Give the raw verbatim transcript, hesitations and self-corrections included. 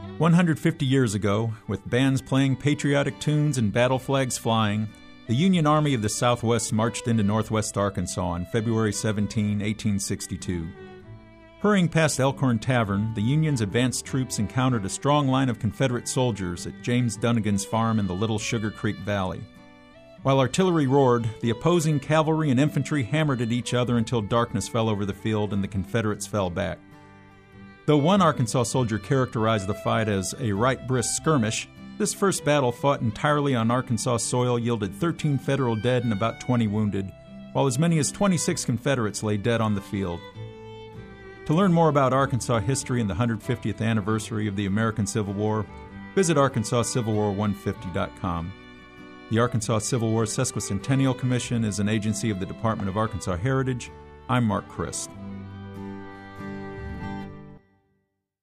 one hundred fifty years ago, with bands playing patriotic tunes and battle flags flying, the Union Army of the Southwest marched into northwest Arkansas on February seventeenth, eighteen sixty-two. Hurrying past Elkhorn Tavern, the Union's advanced troops encountered a strong line of Confederate soldiers at James Dunnigan's farm in the Little Sugar Creek Valley. While artillery roared, the opposing cavalry and infantry hammered at each other until darkness fell over the field and the Confederates fell back. Though one Arkansas soldier characterized the fight as a right brisk skirmish, this first battle fought entirely on Arkansas soil yielded thirteen Federal dead and about twenty wounded, while as many as twenty-six Confederates lay dead on the field. To learn more about Arkansas history and the one hundred fiftieth anniversary of the American Civil War, visit arkansas civil war one fifty dot com. The Arkansas Civil War Sesquicentennial Commission is an agency of the Department of Arkansas Heritage. I'm Mark Christ.